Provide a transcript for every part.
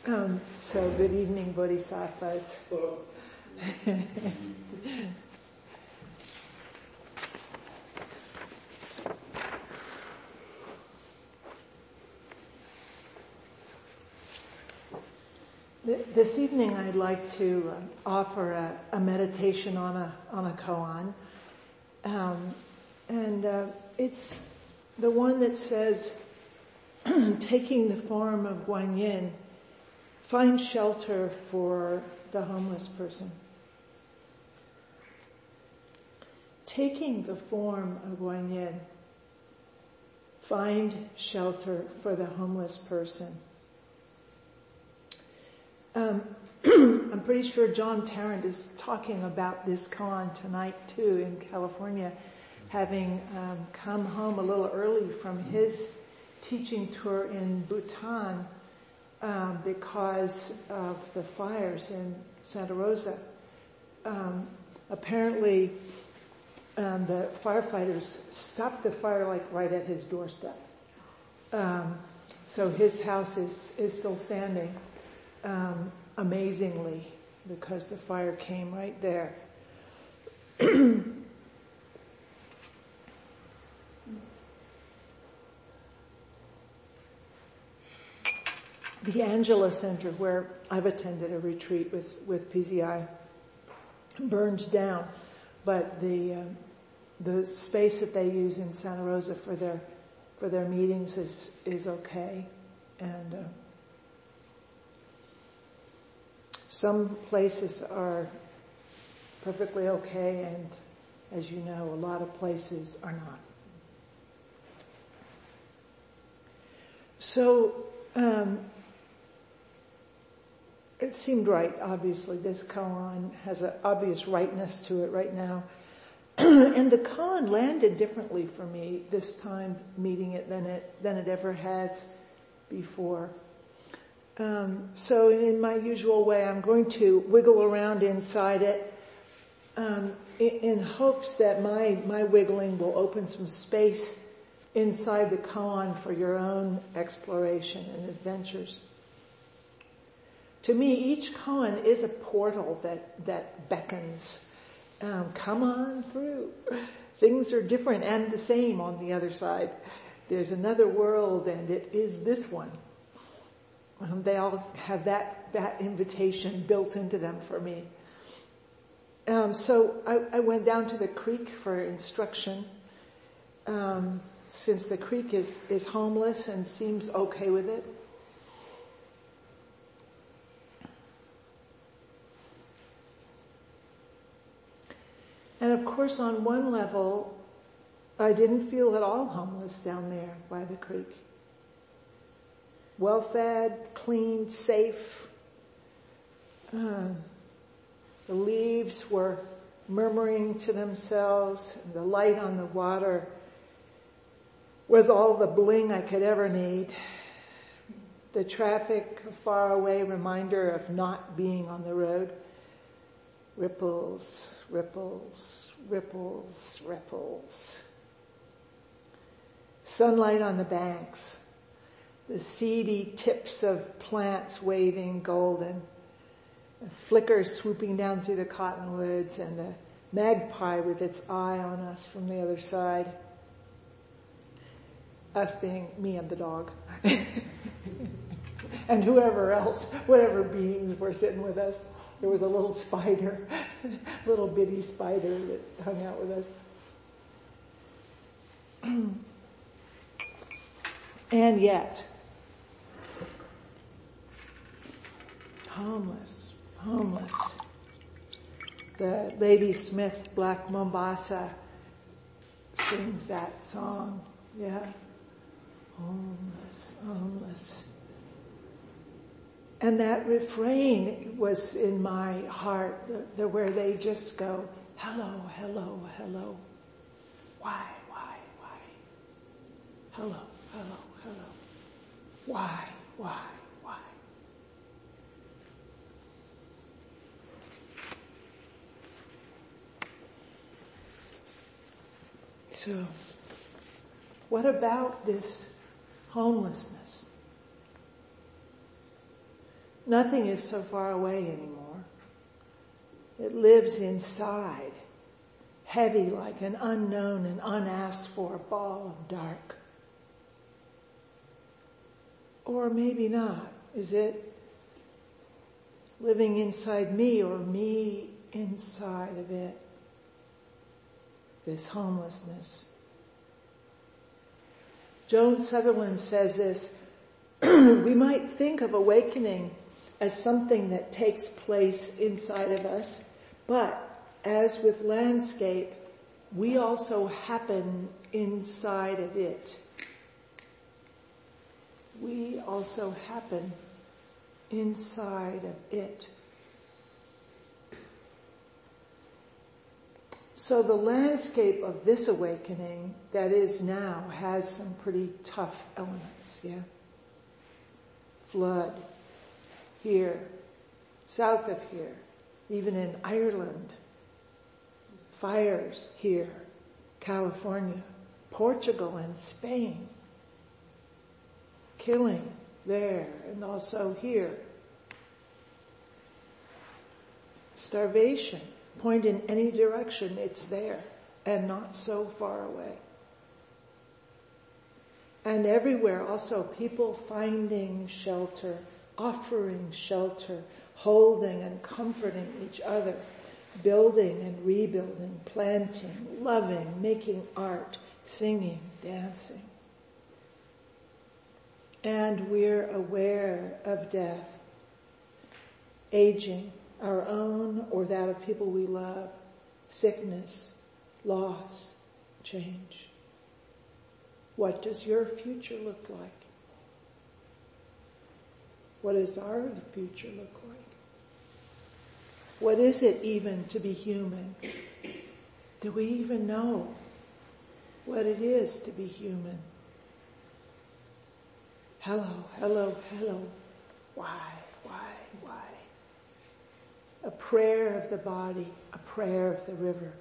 So good evening, Bodhisattvas. This evening I'd like to offer a meditation on a koan. It's the one that says, taking the form of Guanyin, find shelter for the homeless person. Taking the form of Guanyin, find shelter for the homeless person. I'm pretty sure John Tarrant is talking about this koan tonight too in California, having come home a little early from his teaching tour in Bhutan because of the fires in Santa Rosa. Apparently, the firefighters stopped the fire like right at his doorstep. So his house is still standing. Amazingly, because the fire came right there. The Angela Center, where I've attended a retreat with PZI, burned down, but the space that they use in Santa Rosa for their meetings is okay, and some places are perfectly okay, and as you know, a lot of places are not. So, it seemed right, obviously. This koan has an obvious rightness to it right now. And the koan landed differently for me this time meeting it than it ever has before. So in my usual way, I'm going to wiggle around inside it in hopes that my wiggling will open some space inside the koan for your own exploration and adventures. To me, each koan is a portal that beckons. Come on through. Things are different and the same on the other side. There's another world, and it is this one. They all have that invitation built into them for me. So I went down to the creek for instruction, since the creek is homeless and seems okay with it. And of course, on one level, I didn't feel at all homeless down there by the creek. Well-fed, clean, safe. The leaves were murmuring to themselves. And the light on the water was all the bling I could ever need. The traffic, a faraway reminder of not being on the road. Ripples, ripples, ripples, ripples. Sunlight on the banks. The seedy tips of plants waving golden, a flicker swooping down through the cottonwoods, and a magpie with its eye on us from the other side. Us being me and the dog. And whoever else, whatever beings were sitting with us. There was a little spider, little bitty spider that hung out with us. And yet, homeless. The Lady Smith Black Mombasa sings that song. Yeah. Homeless. And that refrain was in my heart, where they just go, hello, hello, hello. Why? Hello, hello, hello. Why? So, what about this homelessness? Nothing is so far away anymore. It lives inside, heavy like an unknown and unasked for ball of dark. Or maybe not. Is it living inside me or me inside of it? This homelessness. Joan Sutherland says this, we might think of awakening as something that takes place inside of us, but as with landscape, we also happen inside of it. We also happen inside of it. So the landscape of this awakening that is now has some pretty tough elements, yeah? Flood here, south of here, even in Ireland. Fires here, California, Portugal and Spain. Killing there and also here. Starvation. Point in any direction, it's there and not so far away. And everywhere also people finding shelter, offering shelter, holding and comforting each other, building and rebuilding, planting, loving, making art, singing, dancing. And we're aware of death, aging, our own or that of people we love, sickness, loss, change. What does your future look like? What does our future look like? What is it even to be human? Do we even know what it is to be human? Hello, hello, hello. Why? A prayer of the body, a prayer of the river.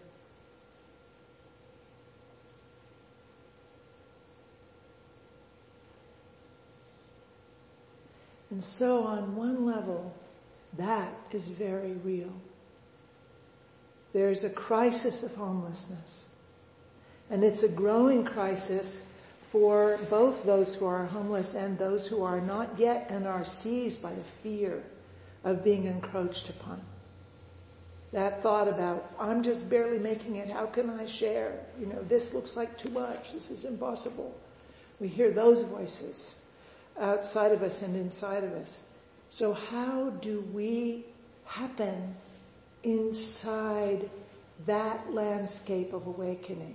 And so on one level, that is very real. There's a crisis of homelessness. And it's a growing crisis for both those who are homeless and those who are not yet and are seized by the fear of being encroached upon. That thought about, I'm just barely making it, how can I share? This looks like too much, this is impossible. We hear those voices outside of us and inside of us. So how do we happen inside that landscape of awakening?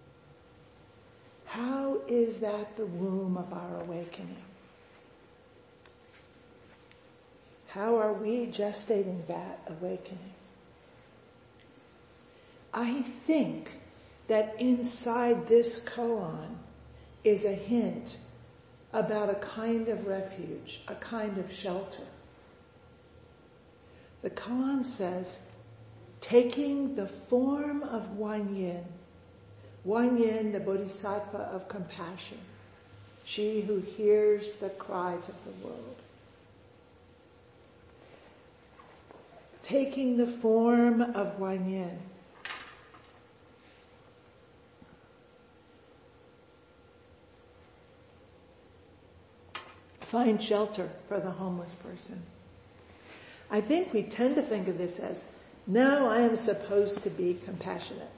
How is that the womb of our awakening? How are we gestating that awakening? I think that inside this koan is a hint about a kind of refuge, a kind of shelter. The koan says, taking the form of Guanyin, Guanyin, the bodhisattva of compassion, she who hears the cries of the world. Taking the form of Guanyin. Find shelter for the homeless person. I think we tend to think of this as, now I am supposed to be compassionate.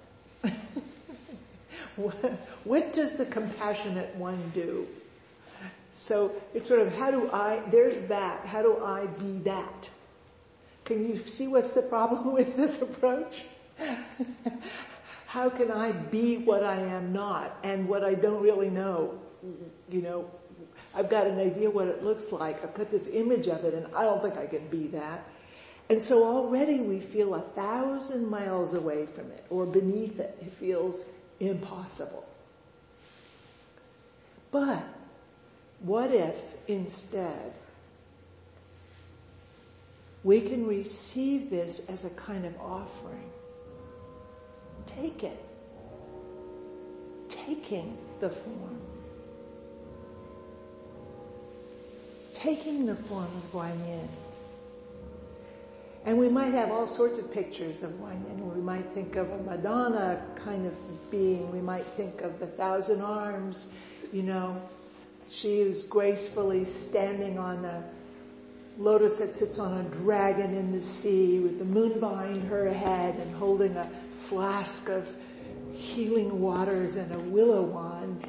What does the compassionate one do? So it's sort of, there's that, how do I be that? Can you see what's the problem with this approach? How can I be what I am not and what I don't really know? I've got an idea what it looks like. I've got this image of it and I don't think I can be that. And so already we feel 1,000 miles away from it or beneath it. It feels impossible. But what if instead we can receive this as a kind of offering? Take it. Taking the form. Taking the form of Guanyin. And we might have all sorts of pictures of Guan Yin. We might think of a Madonna kind of being. We might think of the Thousand Arms. She is gracefully standing on a lotus that sits on a dragon in the sea with the moon behind her head and holding a flask of healing waters and a willow wand,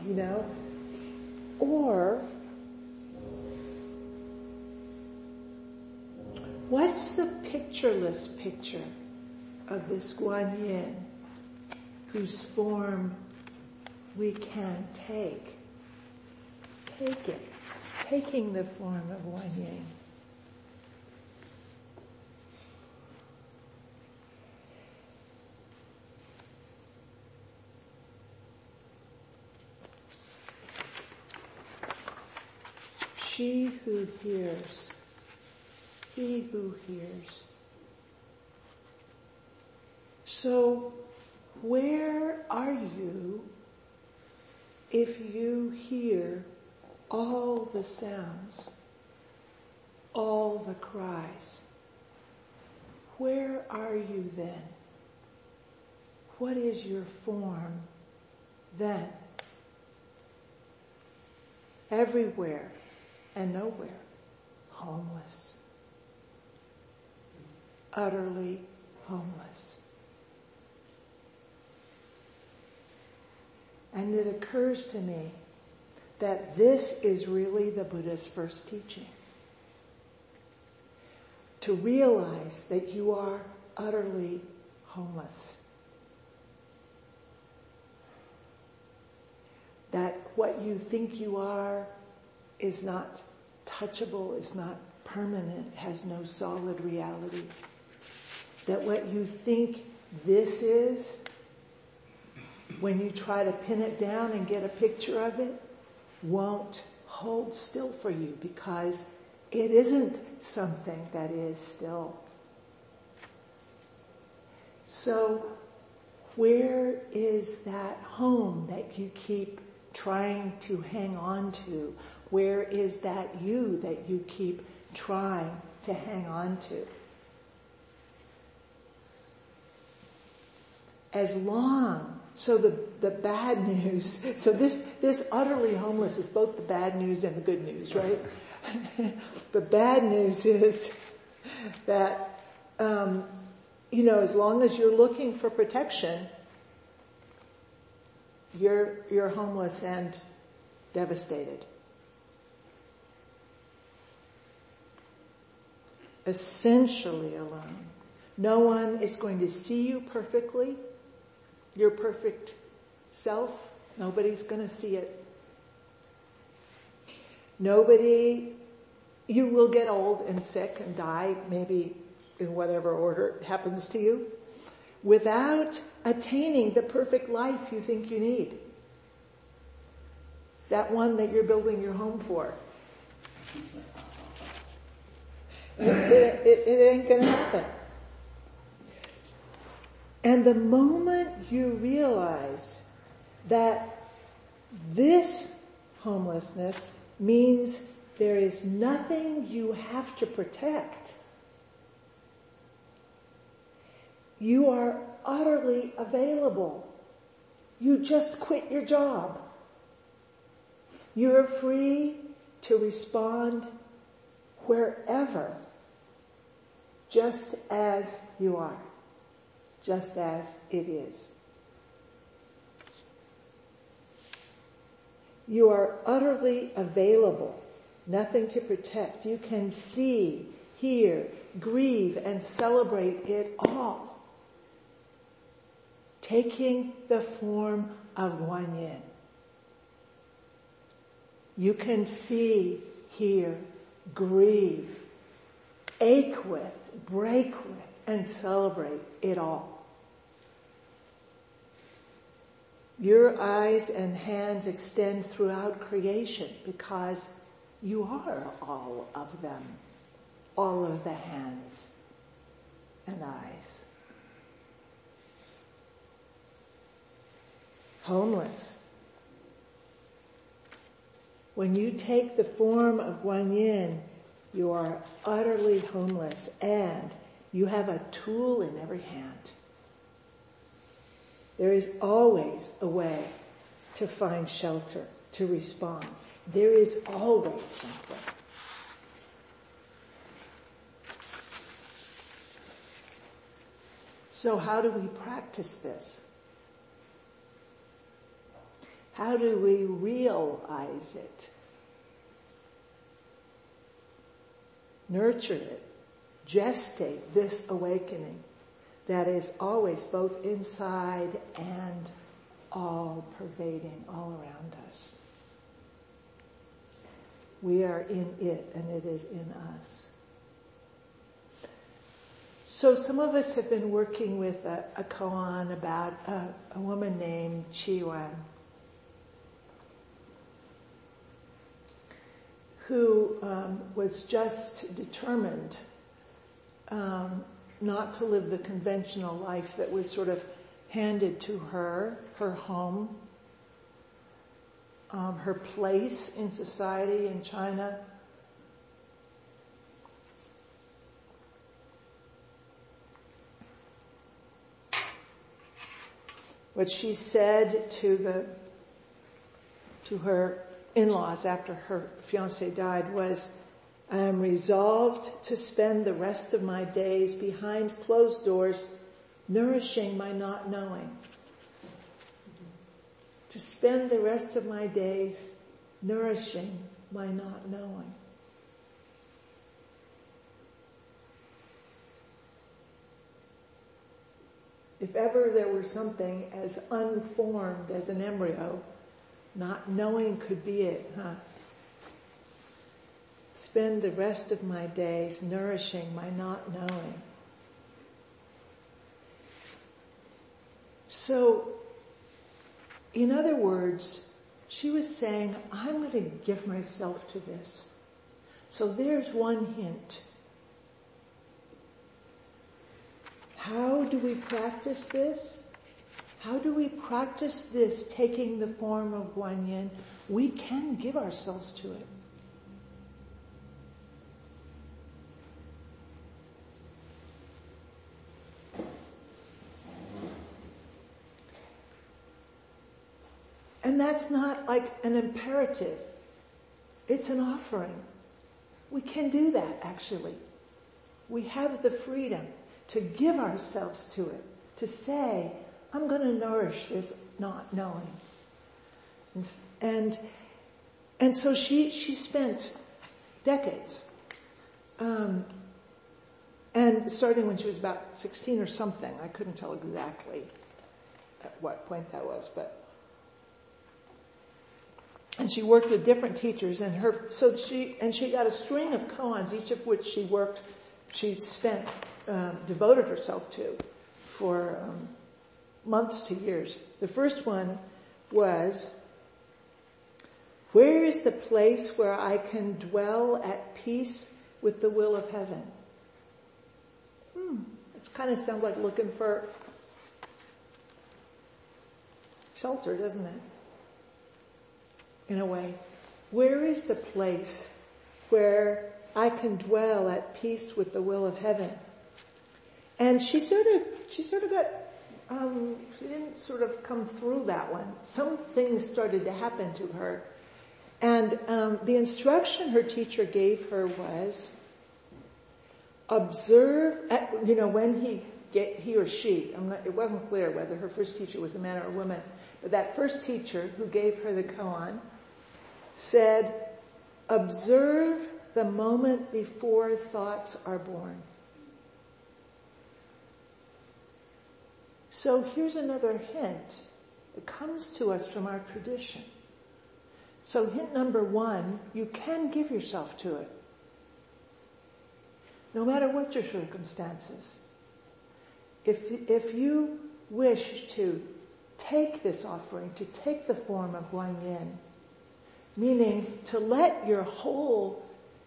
Or, what's the pictureless picture of this Guan Yin whose form we can take? Take it. Taking the form of Guan Yin. She who hears, he who hears. So, where are you if you hear all the sounds, all the cries? Where are you then? What is your form then? Everywhere and nowhere, homeless. Utterly homeless. And it occurs to me that this is really the Buddha's first teaching. To realize that you are utterly homeless. That what you think you are is not touchable, is not permanent, has no solid reality. That what you think this is, when you try to pin it down and get a picture of it, won't hold still for you because it isn't something that is still. So, where is that home that you keep trying to hang on to? Where is that you keep trying to hang on to? So the bad news, so this utterly homeless is both the bad news and the good news, right? The bad news is that, as long as you're looking for protection, you're homeless and devastated. Essentially alone. No one is going to see you perfectly. Your perfect self. Nobody's going to see it. You will get old and sick and die, maybe in whatever order it happens to you, without attaining the perfect life you think you need. That one that you're building your home for. It ain't going to happen. And the moment you realize that this homelessness means there is nothing you have to protect, you are utterly available. You just quit your job. You're free to respond wherever, just as you are, just as it is. You are utterly available, nothing to protect. You can see, hear, grieve, and celebrate it all, taking the form of Guan Yin. You can see, hear, grieve, ache with, break with, and celebrate it all. Your eyes and hands extend throughout creation because you are all of them, all of the hands and eyes. Homeless. When you take the form of Guan Yin, you are utterly homeless and You have a tool in every hand. There is always a way to find shelter, to respond. There is always something. So how do we practice this? How do we realize it? Nurture it. Gestate this awakening that is always both inside and all pervading, all around us. We are in it and it is in us. So some of us have been working with a koan about a woman named Chi Wan, who was just determined not to live the conventional life that was sort of handed to her home, her place in society in China. What she said to her in-laws after her fiancé died was, "I am resolved to spend the rest of my days behind closed doors, nourishing my not knowing." To spend the rest of my days nourishing my not knowing. If ever there were something as unformed as an embryo, not knowing could be it, huh? Spend the rest of my days nourishing my not knowing. So, in other words, she was saying, I'm going to give myself to this. So there's one hint. How do we practice this? How do we practice this taking the form of Guanyin? We can give ourselves to it. And that's not like an imperative. It's an offering. We can do that, actually. We have the freedom to give ourselves to it, to say, I'm going to nourish this not knowing. And so she spent decades, and starting when she was about 16 or something, I couldn't tell exactly at what point that was, and she worked with different teachers, and she got a string of koans, each of which she devoted herself to for months to years. The first one was, where is the place where I can dwell at peace with the will of heaven? It kind of sounds like looking for shelter, doesn't it? In a way. Where is the place where I can dwell at peace with the will of heaven? And she sort of got, she didn't sort of come through that one. Some things started to happen to her. And the instruction her teacher gave her was, observe, when he or she, it wasn't clear whether her first teacher was a man or a woman, but that first teacher who gave her the koan said, observe the moment before thoughts are born. So here's another hint. It comes to us from our tradition. So hint number one, you can give yourself to it. No matter what your circumstances. If you wish to take this offering, to take the form of Guanyin, meaning to let your whole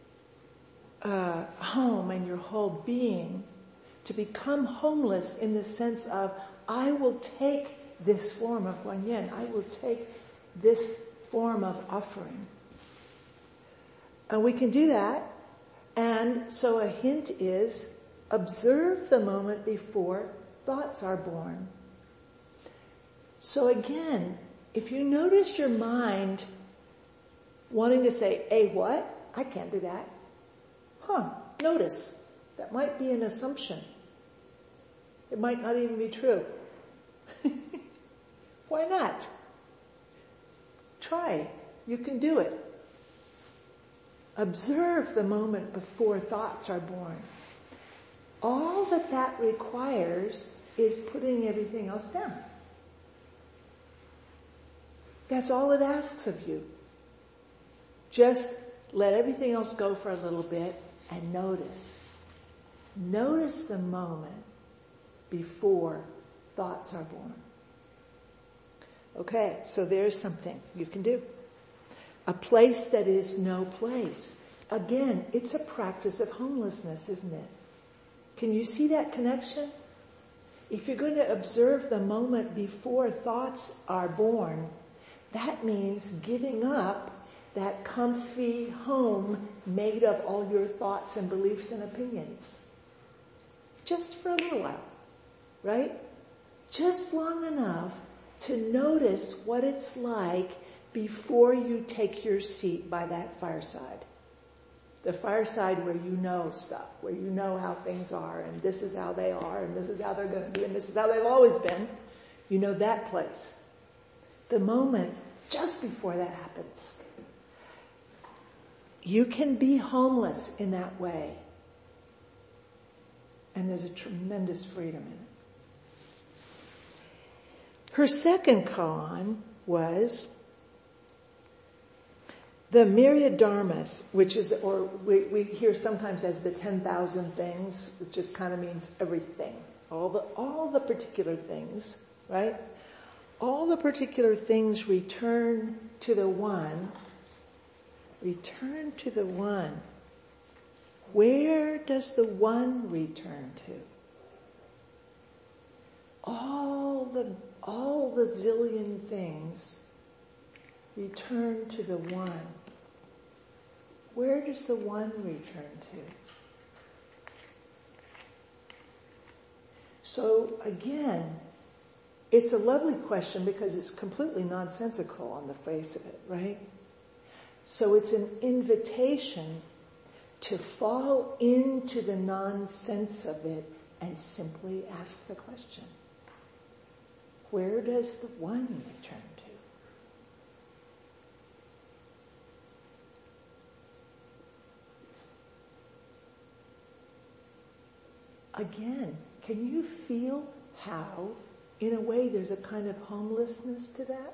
home and your whole being to become homeless in the sense of, I will take this form of Guanyin, I will take this form of offering. And we can do that. And so a hint is Observe the moment before thoughts are born. So again, if you notice your mind wanting to say, "Hey, what? I can't do that." Notice. That might be an assumption. It might not even be true. Why not? Try. You can do it. Observe the moment before thoughts are born. All that requires is putting everything else down. That's all it asks of you. Just let everything else go for a little bit and notice. Notice the moment before thoughts are born. Okay, so there's something you can do. A place that is no place. Again, it's a practice of homelessness, isn't it? Can you see that connection? If you're going to observe the moment before thoughts are born, that means giving up that comfy home made of all your thoughts and beliefs and opinions. Just for a little while, right? Just long enough to notice what it's like before you take your seat by that fireside. The fireside where you know stuff, where you know how things are, and this is how they are, and this is how they're going to be, and this is how they've always been. You know that place. The moment just before that happens. You can be homeless in that way. And there's a tremendous freedom in it. Her second koan was the myriad dharmas, which is, or we hear sometimes as the 10,000 things, which just kind of means everything. All the particular things, right? All the particular things return to the one. Return to the one. Where does the one return to? All the zillion things return to the one. Where does the one return to? So again, it's a lovely question because it's completely nonsensical on the face of it, right? So it's an invitation to fall into the nonsense of it and simply ask the question. Where does the one return to? Again, can you feel how, in a way, there's a kind of homelessness to that?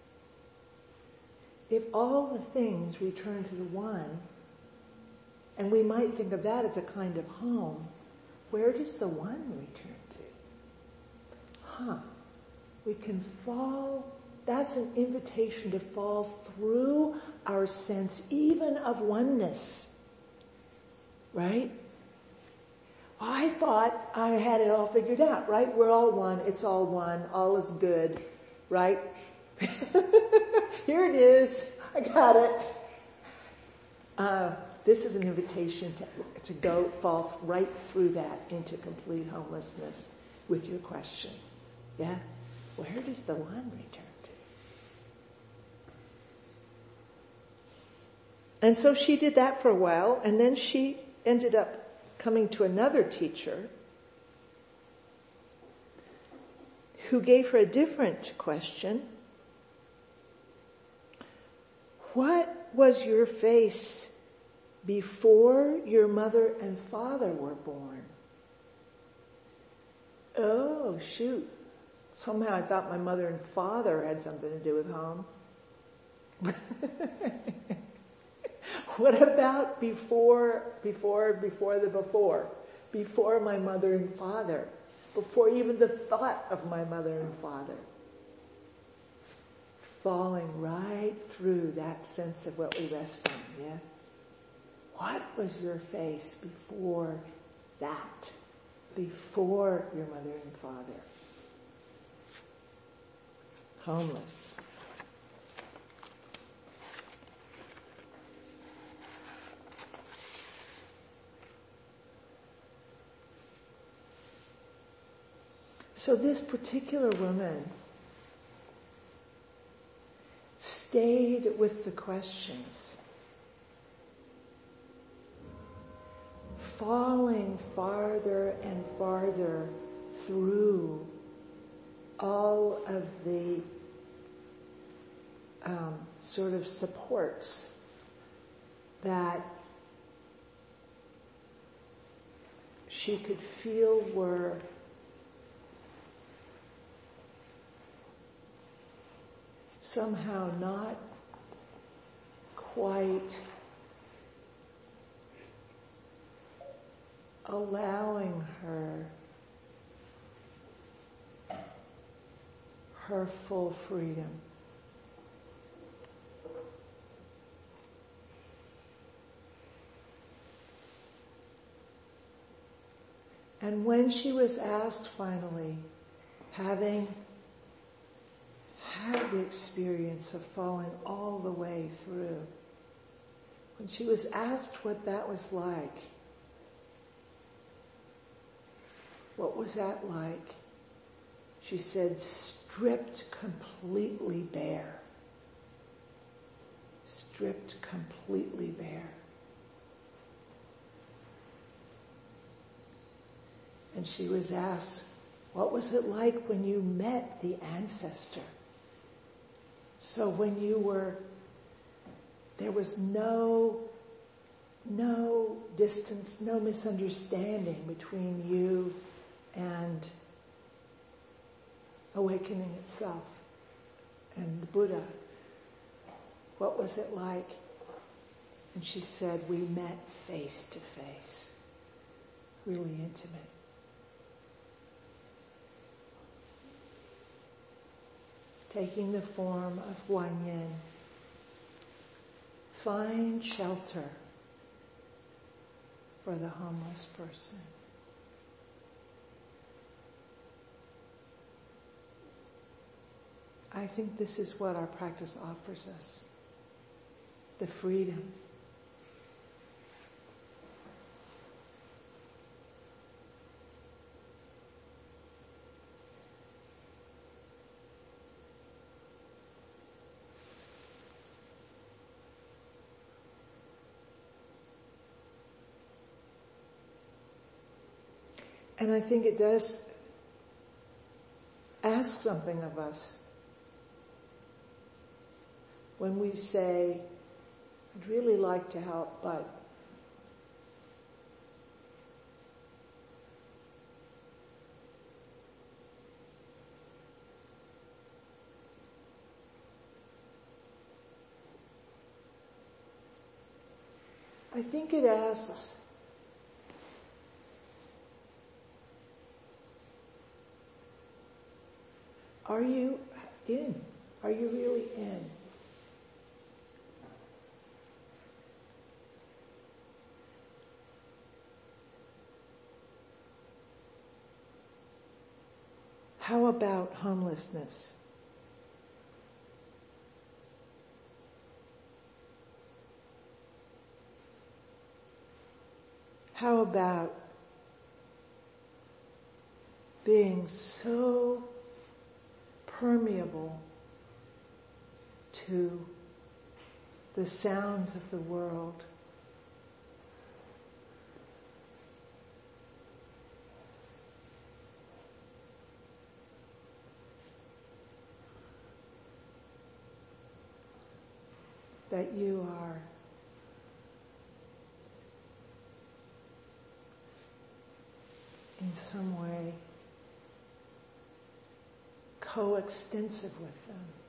If all the things return to the one, and we might think of that as a kind of home, where does the one return to? We can fall, that's an invitation to fall through our sense even of oneness. Right? I thought I had it all figured out, right? We're all one, it's all is good, right? Here it is, I got it. This is an invitation to go fall right through that into complete homelessness with your question. Yeah? Where does the one return to? And so she did that for a while, and then she ended up coming to another teacher who gave her a different question. What was your face before your mother and father were born? Oh, shoot. Somehow I thought my mother and father had something to do with home. What about before my mother and father? Before even the thought of my mother and father. Falling right through that sense of what we rest on, yeah? What was your face before that? Before your mother and father? Homeless. So this particular woman stayed with the questions, falling farther and farther through all of the sort of supports that she could feel were somehow not quite allowing her full freedom. And when she was asked finally, having had the experience of falling all the way through, when she was asked what that was like, what was that like? She said, stripped completely bare. Stripped completely bare. And she was asked, what was it like when you met the ancestor? So when you were, there was no distance, no misunderstanding between you and awakening itself and the Buddha. What was it like? And she said, we met face to face, really intimate. Taking the form of Guan Yin. Find shelter for the homeless person. I think this is what our practice offers us. The freedom. And I think it does ask something of us when we say, I'd really like to help, but I think it asks, are you in? Are you really in? How about homelessness? How about being so permeable to the sounds of the world, that you are in some way coextensive with them?